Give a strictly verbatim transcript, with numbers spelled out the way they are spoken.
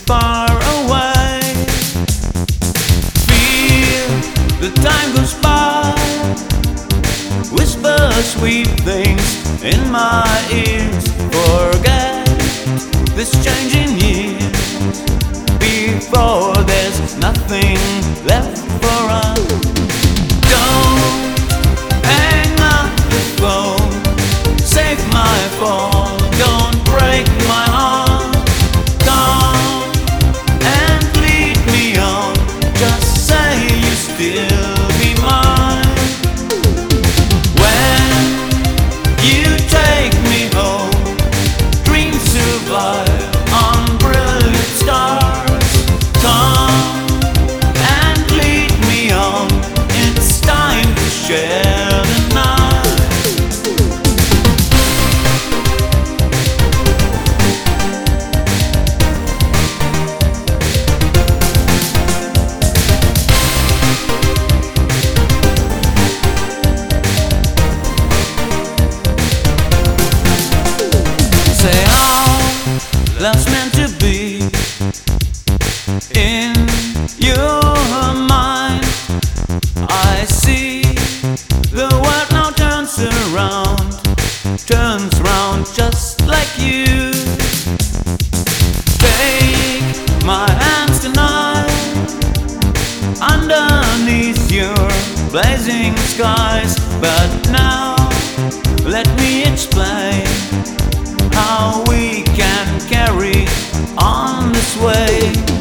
far away. Feel the time goes by, whisper sweet things in my ears. Forget this changing years before there's nothing left for us. Don't hang up the phone, save my phone, don't break my heart. Come and lead me on, just say you still be mine. When you take me home, dreams survive on brilliant stars. Come and lead me on, it's time to share the night. Say how love's meant to be in your mind. I see the world now turns around, turns round just like you. Take my hands tonight, underneath your blazing skies. But now let me explain how we can carry on this way.